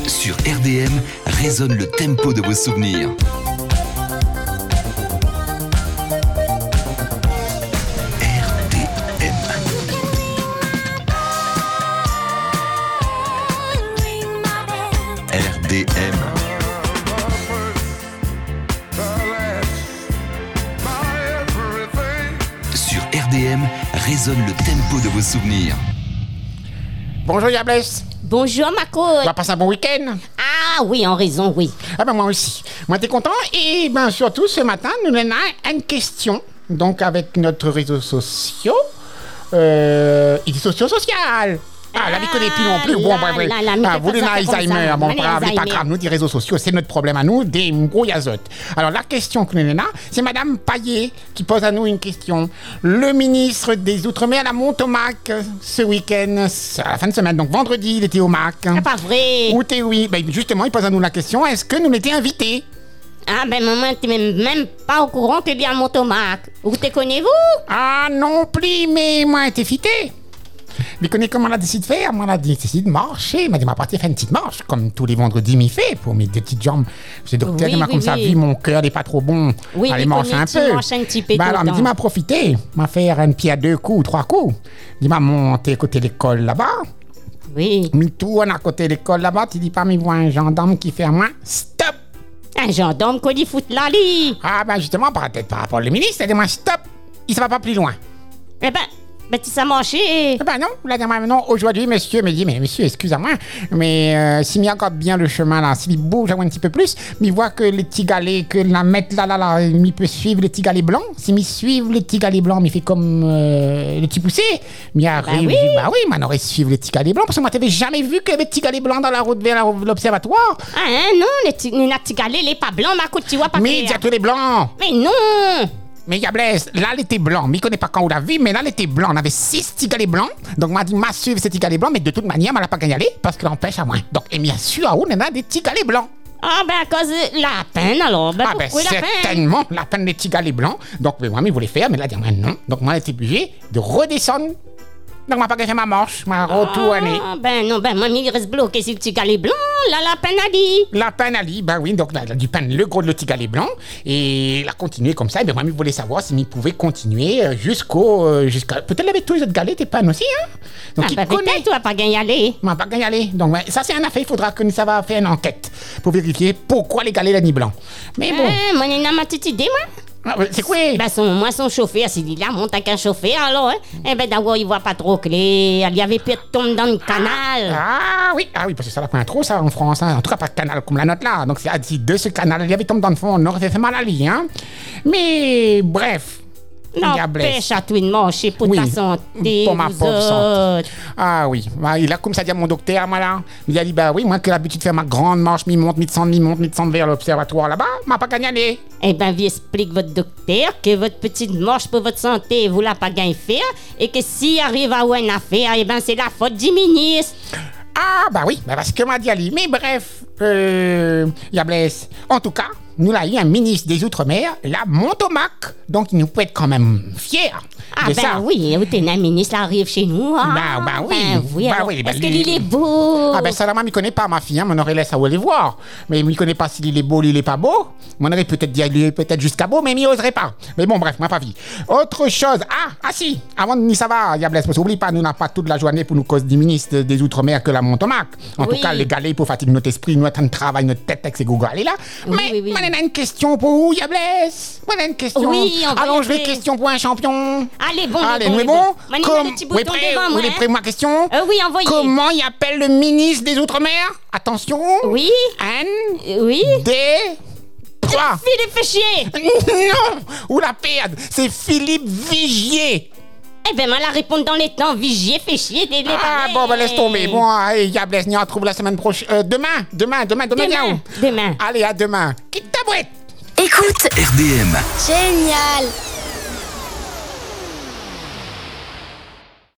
Sur RDM, résonne le tempo de vos souvenirs. RDM. Sur RDM, résonne le tempo de vos souvenirs. Bonjour Yablès. Bonjour Marco. On va passer un bon week-end. Ah oui, en raison, oui. Ah ben moi aussi. Moi t'es content. Et ben surtout ce matin, nous avons une question. Donc avec notre réseau social. Il dit social. Ah, la vie connaît plus non plus. Bon, bref. Vous l'avez Alzheimer. Bon, pas grave. Nous, des réseaux sociaux, c'est notre problème à nous, des brouillazotes. Alors, la question que nous avons, c'est Madame Paillet qui pose à nous une question. Le ministre des Outre-mer la monte au MAC ce week-end, à la fin de semaine. Donc, vendredi, il était au MAC. C'est pas vrai. Où t'es, oui. Ben, justement, il pose à nous la question, est-ce que nous l'étions invités? Ah ben maman, t'es même pas au courant qu'il y a un motomac. Où te connaissez-vous? Ah non plus, mais moi, t'es fité. Mais connais comment on a décidé de faire? Moi, on a décidé de marcher. Il m'a dit, ma partie fait une petite marche, comme tous les vendredis, m'y fait, pour mes deux petites jambes. C'est docteur qui m'a comme ça vu, mon cœur n'est pas trop bon. Oui, allez marcher un peu. Un petit peu alors, il m'a profité. M'a fait un pied à 2 coups, 3 coups. Il m'a monté côté l'école là-bas. Oui. Mi tourne à côté l'école là-bas. Tu dis pas, mais vois un gendarme qui fait à moi, stop! Un gendarme qu'on dit fout là, lui. Ah, ben justement, peut-être par rapport au ministre, il dit moi, stop! Il ne va pas plus loin. Eh ben tu sais marcher. Eh ben non, la dernière non, aujourd'hui, monsieur me dit, mais monsieur, excusez-moi, mais s'il m'y accorde bien le chemin là, s'il bouge un petit peu plus, il voit que les petits galets, que la mettre là, il peut suivre les petits galets blancs. S'il m'y suivre les petits galets blancs, il fait comme les petits poussés. Il arrive, bah oui, on aurait suivre les petits galets blancs, parce que moi, t'avais jamais vu qu'il y avait des petits galets blancs dans la route vers l'observatoire. Ah non, les petits galets, les pas blancs, ma tu vois pas. Mais il y a tous les blancs. Mais non. Mais Yablès, là, elle était blanc. Mais il connaît pas quand on l'a vu, mais là, elle était blanc. On avait 6 tigalets blancs. Donc, m'a dit, m'a suivi ces tigalets blancs, mais de toute manière, elle n'a pas gagné aller parce qu'elle empêche à moins. Donc, et bien sûr, à où on a des tigalets blancs. Ah, ben, à cause de la peine, alors. Ben, pourquoi la peine? Certainement, la peine des tigalets blancs. Donc, mais moi, il voulait faire, mais là, non. Donc, moi, elle était obligée de redescendre. Donc, m'a pas fait ma marche, m'a retourné. Ah, ben non, ben, mamie, il reste bloqué sur le petit galet blanc, là, la peine a dit. La peine a dit, ben oui, donc, elle a dû peindre le gros de le petit galet blanc, et elle a continué comme ça, et ben, mamie voulait savoir s'il pouvait continuer jusqu'à, peut-être avec tous les autres galets, t'es peines aussi, hein? Donc, il connaît. Peut-être, tu vas pas gagner aller. M'a pas gagné aller. Donc, ça, c'est un affaire, il faudra que ça va faire une enquête pour vérifier pourquoi les galets, là, ni blanc. Mais bon. Moi, j'ai ma petite idée, moi. Ah, c'est quoi? Ben, son chauffeur, s'il dit là, monte avec un chauffeur, alors, hein. Eh ben, d'abord, il voit pas trop clair. Il y avait peut-être tombé dans le canal. Ah oui, parce que ça l'a pris un trop, ça, en France, hein. En tout cas, pas de canal comme la note là. Donc, c'est dit de ce canal, il y avait tombé dans le fond, on aurait fait mal à lui, hein. Mais, bref. Non, pêche à tout de marcher pour ta santé. Pour ma pauvre santé. Ah oui, il a comme ça dit à mon docteur, moi là. Il a dit, bah oui, moi qui ai l'habitude de faire ma grande marche, mi-monte vers l'observatoire là-bas, m'a pas gagné aller. Eh ben, lui explique votre docteur que votre petite marche pour votre santé, vous l'a pas gagné faire, et que s'il arrive à une affaire, eh ben, c'est la faute du ministre. Ah, bah oui, parce que m'a dit Ali. Mais bref, Yablès, en tout cas, nous avons eu un ministre des Outre-mer, la Montomac, donc il nous peut être quand même fiers. Ah, ben ça. Oui, un ministre arrive chez nous. Ah, oui. Est-ce que l'île est beau? Ah, ben ça, maman, il ne connaît pas ma fille, hein, on aurait laissé aller voir. Mais il ne connaît pas s'il est beau, il est pas beau. On aurait peut-être dit, il est peut-être jusqu'à beau, mais il n'oserait pas. Mais bon, bref, ma pas vie. Autre chose, si, avant de dire ça va, Yablès, parce qu'oublie pas, nous n'avons pas toute la journée pour nous cause du ministre des Outre-mer que la Montomac. En tout cas, les galets pour fatiguer notre esprit, nous attendons travail, notre tête avec ces Google là. Mais, on a une question pour vous, Yablès. On a une question. Oui, allons, je vais question pour un champion. Allez, bon. Nous est bon? Vous êtes prêts pour ma question? Oui, envoyez. Comment il appelle le ministre des Outre-mer? Attention. Oui. Anne. Oui. Des. 3. Philippe Féchier. Non. Ou la perde. C'est Philippe Vigier. Eh ben, moi, la répondre dans les temps. Vigier, Féchier, bon, ben, laisse tomber. Bon, Yablès, on retrouve la semaine prochaine. Demain. Demain. Allez, à demain. Quitte ta boîte. Écoute. RDM. Génial.